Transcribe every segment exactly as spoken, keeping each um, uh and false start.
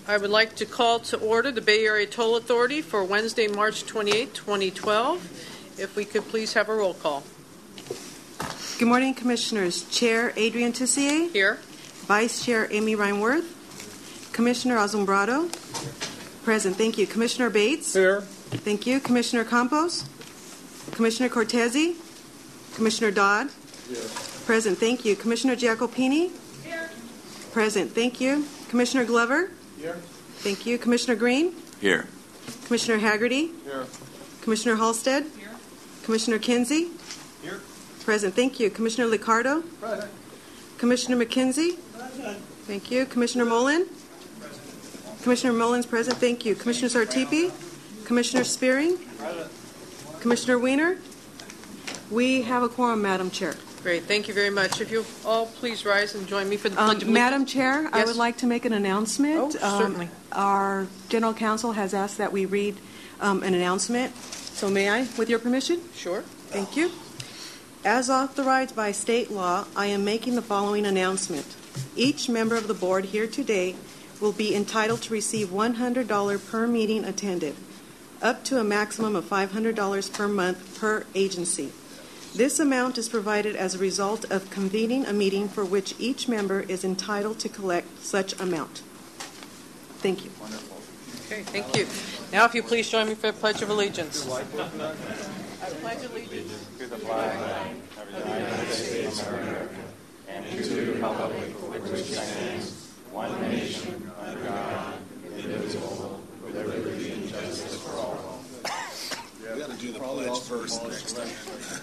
I would like to call to order the Bay Area Toll Authority for Wednesday, March twenty-eighth, twenty twelve. If we could please have a roll call. Good morning, Commissioners. Chair Adrian Tissier. Here. Vice Chair Amy Reinworth. Commissioner Azumbrado. Present. Thank you. Commissioner Bates. Here. Thank you. Commissioner Campos. Commissioner Cortese. Commissioner Dodd. Here. Present. Thank you. Commissioner Giacopini. Here. Present. Thank you. Commissioner Glover. Here. Thank you. Commissioner Green. Here. Commissioner Haggerty. Here. Commissioner Halstead. Here. Commissioner Kinsey. Here. Present. Thank you. Commissioner Liccardo. Present. Commissioner McKenzie. Present. Thank you. Commissioner Mullen. Commissioner Mullen's present. Thank you. Commissioner Sartipi. Commissioner Spearing. Present. Commissioner Weiner. We have a quorum, Madam Chair. Great. Thank you very much. If you'll all please rise and join me for the Um, Pledge of Allegiance. Madam Chair, I Yes. would like to make an announcement. Oh, certainly. Um, our General Counsel has asked that we read um, an announcement. So may I, with your permission? Sure. Thank you. As authorized by state law, I am making the following announcement. Each member of the board here today will be entitled to receive one hundred dollars per meeting attended, up to a maximum of five hundred dollars per month per agency. This amount is provided as a result of convening a meeting for which each member is entitled to collect such amount. Thank you. Wonderful. Okay, thank you. Now, if you please join me for the Pledge of Allegiance. I pledge allegiance To the flag of the United States of America and to the republic for which it stands, one nation, under God, indivisible, with liberty and justice for all. We got to do the pledge first next time.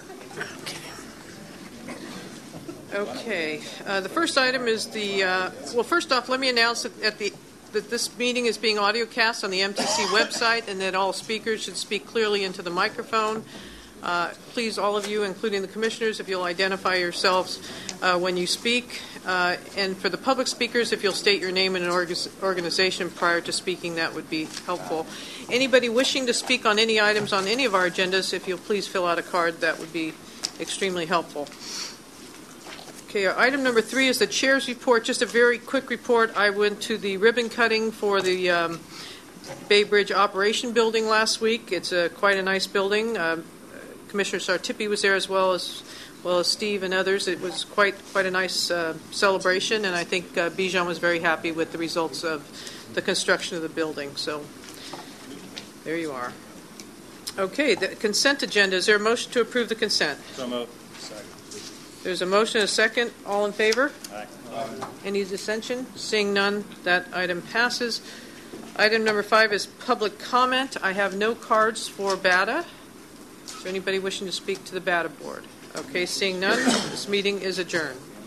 Okay. Uh, the first item is the, uh, well, first off, let me announce that, at the, that this meeting is being audiocast on the M T C website and that all speakers should speak clearly into the microphone. Uh, please, all of you, including the commissioners, if you'll identify yourselves uh, when you speak. Uh, and for the public speakers, if you'll state your name and an org- organization prior to speaking, that would be helpful. Anybody wishing to speak on any items on any of our agendas, if you'll please fill out a card, that would be extremely helpful. Okay, our item number three is the chair's report. Just a very quick report. I went to the ribbon cutting for the um, Bay Bridge Operation Building last week. It's a, quite a nice building. Uh, Commissioner Sartipi was there as well as well as Steve and others. It was quite quite a nice uh, celebration, and I think uh, Bijan was very happy with the results of the construction of the building. So there you are. Okay, the consent agenda. Is there a motion to approve the consent? So moved. Second. There's a motion, a second. All in favor? Aye. Any dissension? Seeing none, that item passes. Item number five is public comment. I have no cards for B A D A. Is there anybody wishing to speak to the B A D A board? Okay, seeing none, this meeting is adjourned.